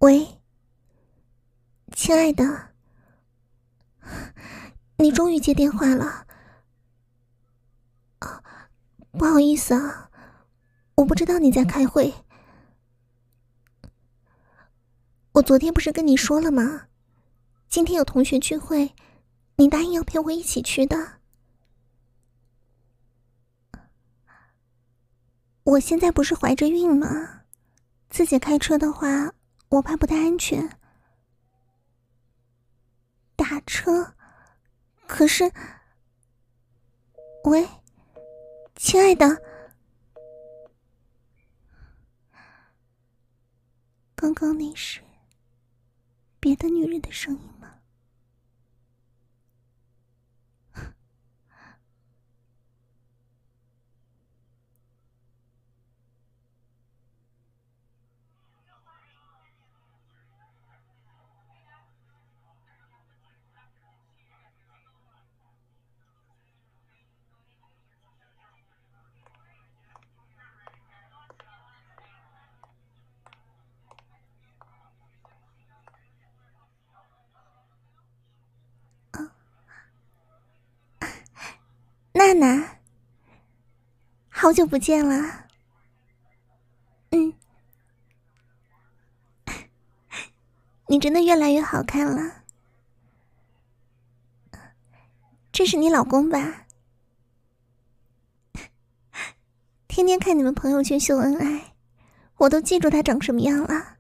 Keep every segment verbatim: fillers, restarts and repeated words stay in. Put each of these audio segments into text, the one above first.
喂，亲爱的，你终于接电话了。啊，不好意思啊，我不知道你在开会。我昨天不是跟你说了吗？今天有同学聚会，你答应要陪我一起去的。我现在不是怀着孕吗？自己开车的话，我怕不太安全。打车？可是……喂，亲爱的，刚刚那是别的女人的声音吗？娜娜，好久不见了。嗯，你真的越来越好看了。这是你老公吧？天天看你们朋友圈秀恩爱，我都记住他长什么样了。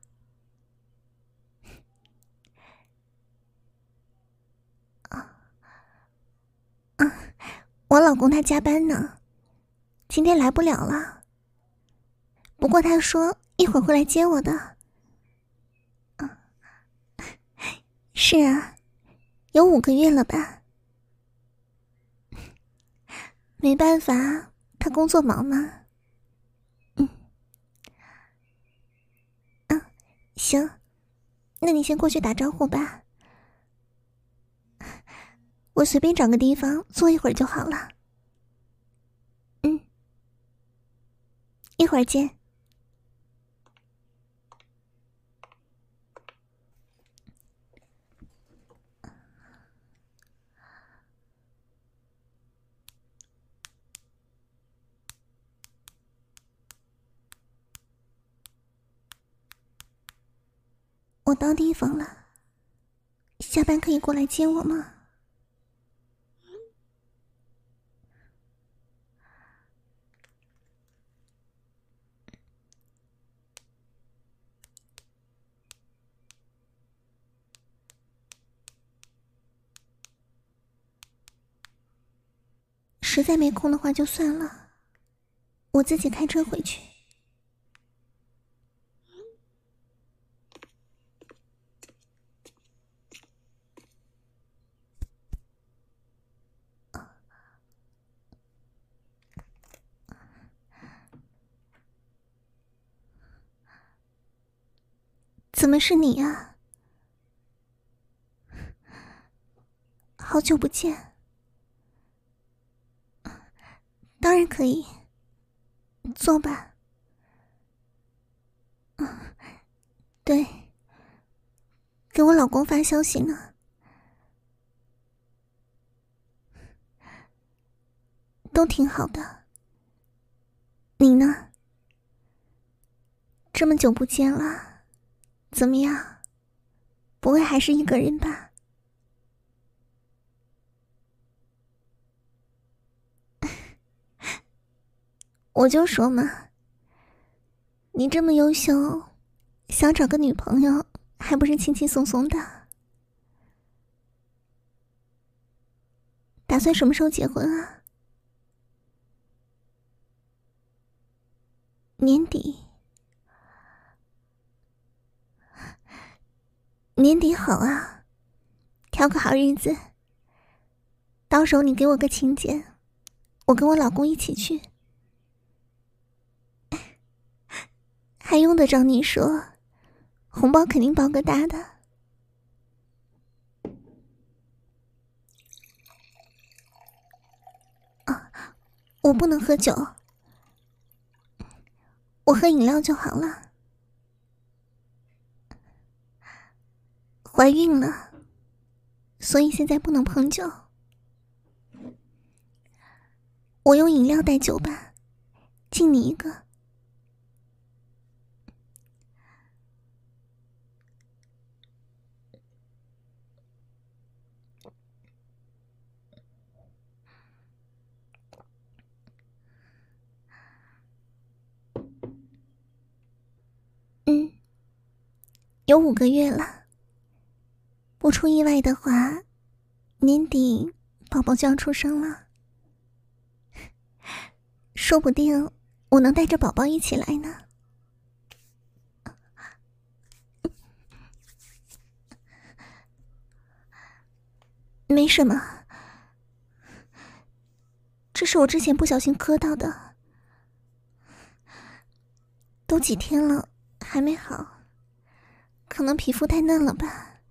啊啊！我老公他加班呢，今天来不了了。不过他说一会儿会来接我的。啊，是啊，有五个月了吧？没办法，他工作忙嘛。嗯，啊，行，那你先过去打招呼吧。我随便找个地方坐一会儿就好了。嗯，一会儿见。我到地方了，下班可以过来接我吗？实在没空的话就算了，我自己开车回去。怎么是你啊？好久不见。当然可以，坐吧。嗯，对，给我老公发消息呢。都挺好的。你呢？这么久不见了，怎么样？不会还是一个人吧？我就说嘛，你这么优秀，想找个女朋友还不是轻轻松松的。打算什么时候结婚啊？年底。年底好啊，挑个好日子，到时候你给我个请柬，我跟我老公一起去。还用得着你说，红包肯定包个大的。啊，我不能喝酒，我喝饮料就好了。 怀孕了，所以现在不能碰酒。我用饮料代酒吧，敬你一个。嗯，有五个月了，不出意外的话，年底宝宝就要出生了。说不定我能带着宝宝一起来呢。没什么，这是我之前不小心磕到的，都几天了还没好，可能皮肤太嫩了吧。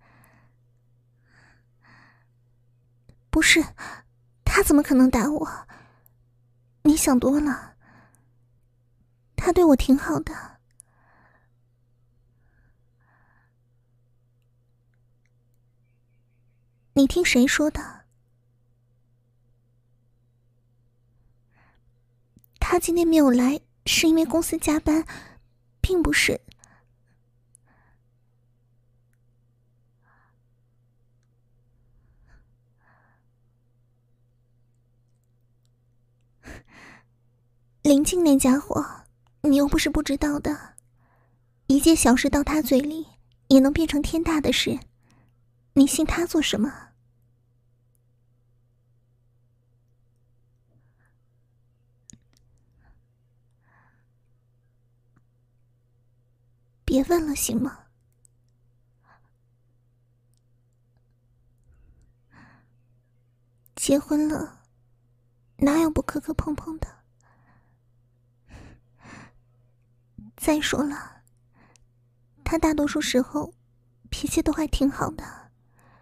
不是，他怎么可能打我？你想多了，他对我挺好的。你听谁说的？他今天没有来是因为公司加班，并不是。林静那家伙，你又不是不知道的，一件小事到他嘴里也能变成天大的事，你信他做什么？别问了行吗？结婚了，哪有不磕磕碰碰的？再说了，他大多数时候脾气都还挺好的。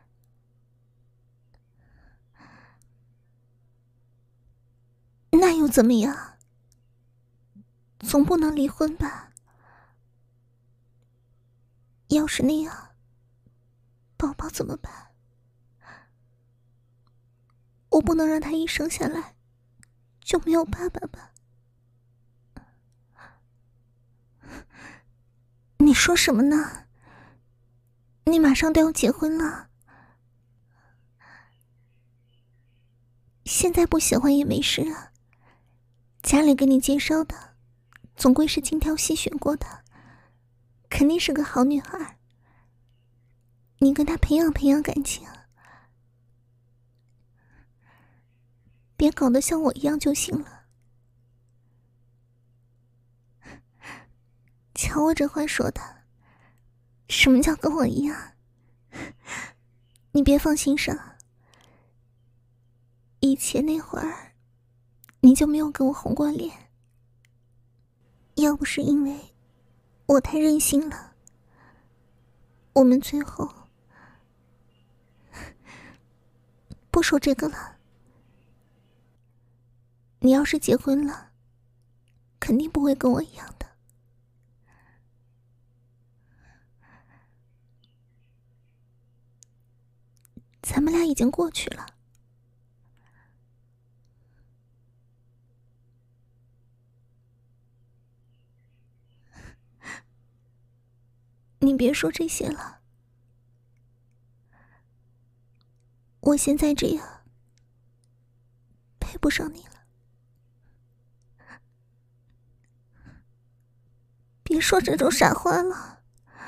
那又怎么样？总不能离婚吧？要是那样，宝宝怎么办？我不能让他一生下来就没有爸爸吧？你说什么呢？你马上都要结婚了，现在不喜欢也没事啊。家里给你介绍的，总归是精挑细选过的，肯定是个好女孩。你跟她培养培养感情，别搞得像我一样就行了。瞧我这话说的，什么叫跟我一样？你别放心上，以前那会儿你就没有跟我红过脸，要不是因为我太任性了，我们最后……不说这个了，你要是结婚了，肯定不会跟我一样的。咱们俩已经过去了。你别说这些了，我现在这样配不上你了。别说这种傻话了，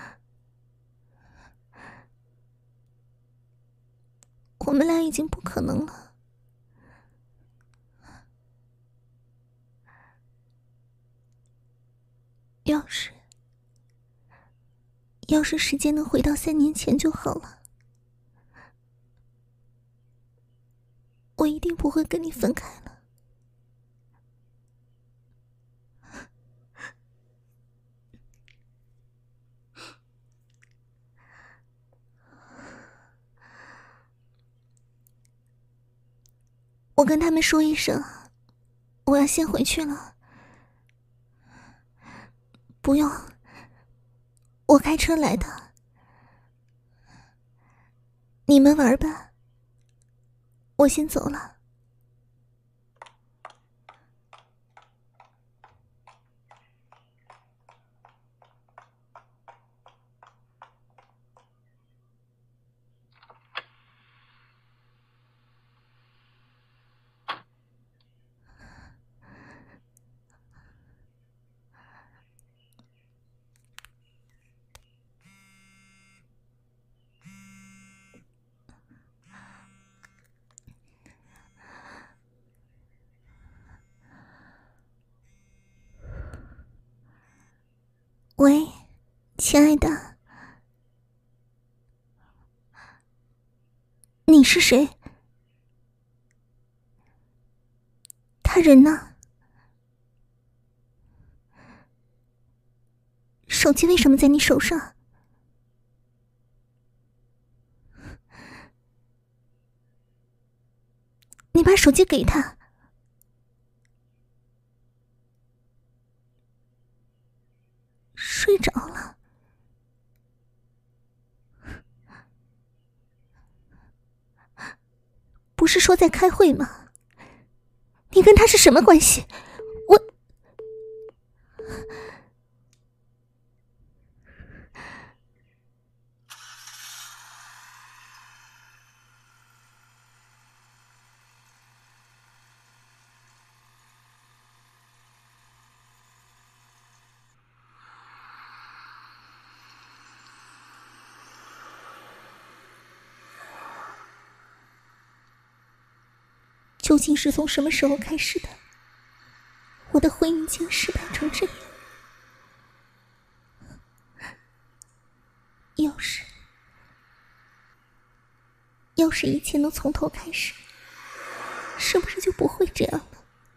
我们俩已经不可能了。要是要是时间能回到三年前就好了，我一定不会跟你分开了。我跟他们说一声，我要先回去了。不用，我开车来的。 你们玩吧，我先走了。喂，亲爱的，你是谁？他人呢？手机为什么在你手上？你把手机给他。睡着了。不是说在开会吗？你跟他是什么关系？我……究竟是从什么时候开始的？我的婚姻竟失败成这样。要是……要是一切能从头开始，是不是就不会这样了？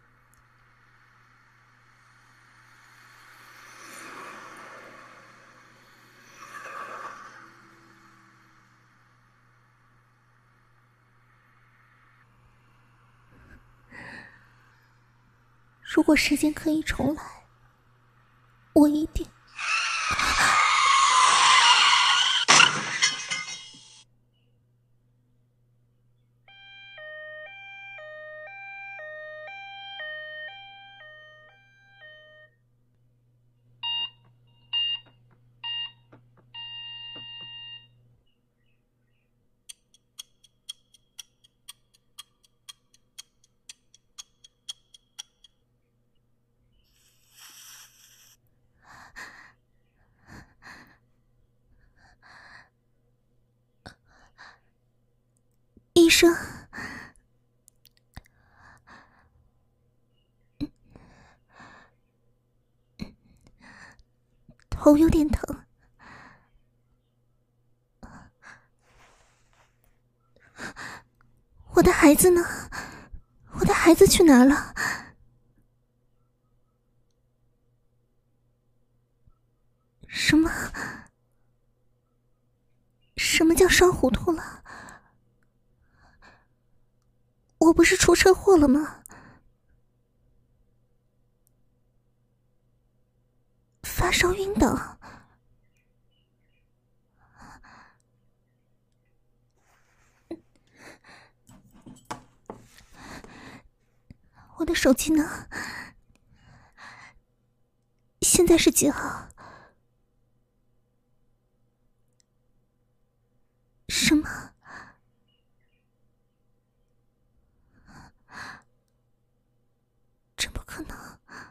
如果时间可以重来，我一定……医生，头有点疼。我的孩子呢？我的孩子去哪儿了？什么？什么叫烧糊涂了？我不是出车祸了吗？发烧晕倒。我的手机呢？现在是几号？什么？这不可能！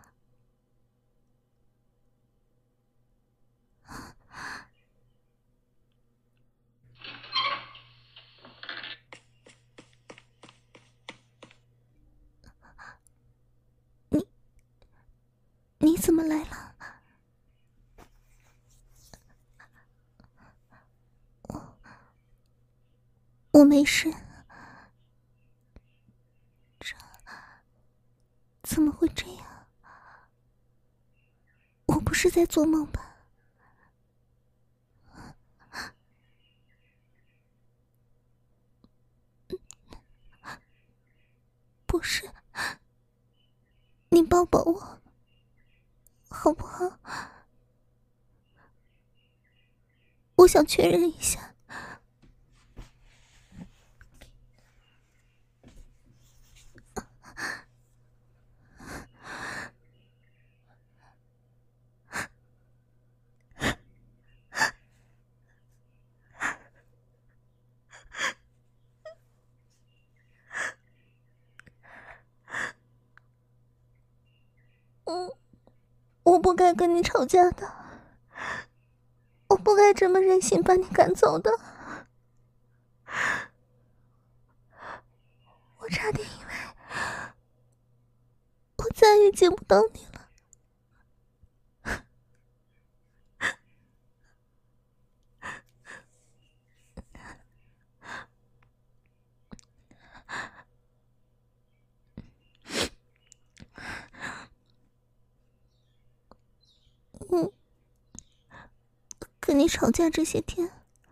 你……你怎么来了？我……我没事。这……怎么会这样？我不是在做梦吧？不是，你抱抱我，好不好？我想确认一下。 嗯，我不该跟你吵架的，我不该这么任性把你赶走的。我差点以为我再也见不到你了。嗯，跟你吵架这些天，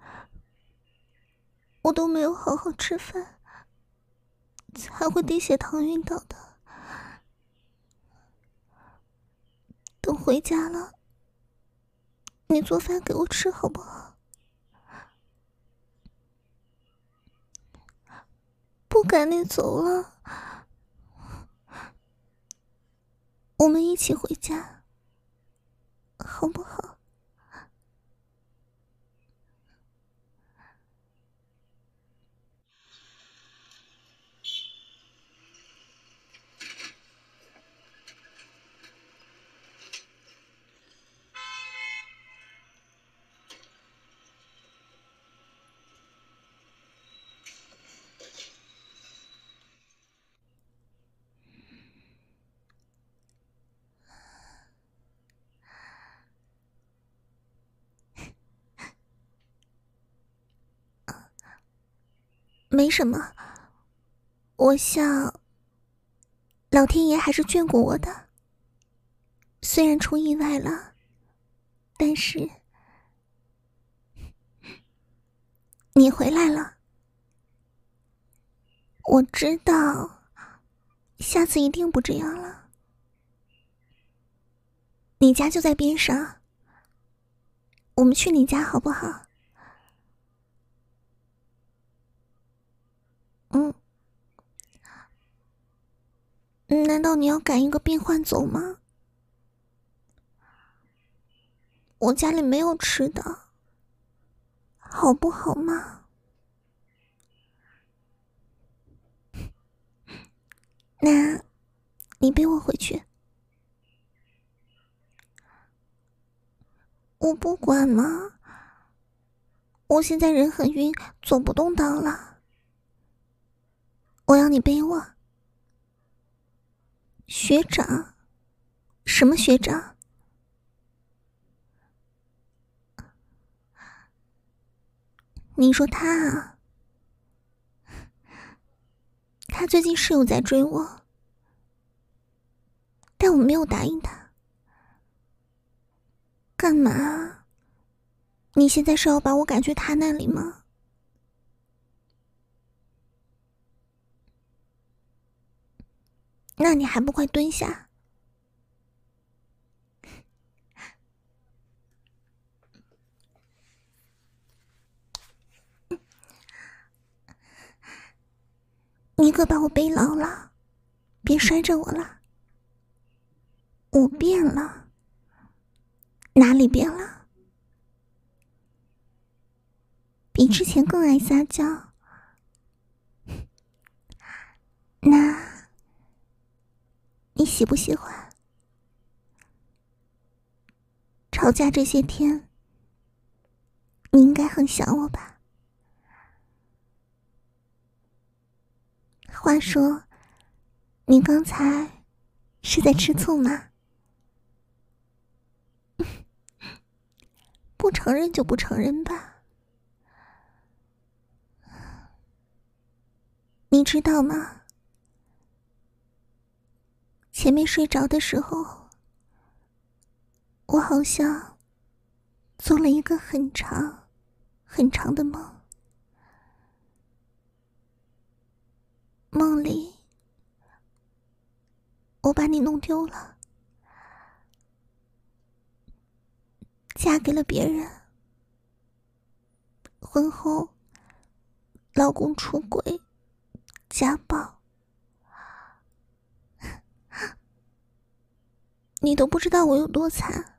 我都没有好好吃饭，才会低血糖晕倒的。等回家了，你做饭给我吃好不好？不赶你走了，我们一起回家，好不好？没什么，我想老天爷还是眷顾我的。虽然出意外了，但是你回来了。我知道下次一定不这样了。你家就在边上，我们去你家好不好？嗯，难道你要赶一个病患走吗？我家里没有吃的，好不好嘛？那你背我回去。我不管嘛，我现在人很晕，走不动道了。我要你背我。学长？什么学长？你说他啊？他最近是有在追我，但我没有答应他。干嘛？你现在是要把我赶去他那里吗？那你还不快蹲下？你可把我背牢了，别摔着我了。我变了？哪里变了？比之前更爱撒娇。那你喜不喜欢？吵架这些天，你应该很想我吧？话说，你刚才是在吃醋吗？不承认就不承认吧。你知道吗？前面睡着的时候，我好像做了一个很长很长的梦。梦里，我把你弄丢了，嫁给了别人。婚后，老公出轨，家暴，你都不知道我有多惨。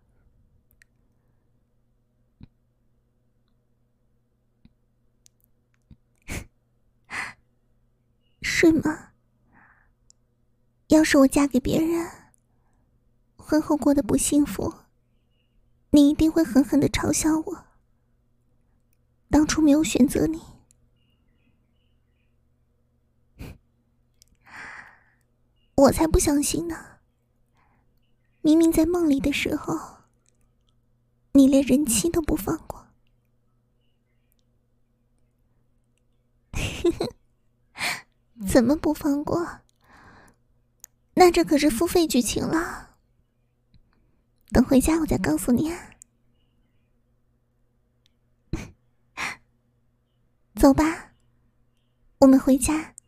是吗？要是我嫁给别人， 婚后过得不幸福，你一定会狠狠地嘲笑我。当初没有选择你。我才不相信呢。明明在梦里的时候，你连人妻都不放过。怎么不放过？那这可是付费剧情了。等回家我再告诉你啊。走吧，我们回家。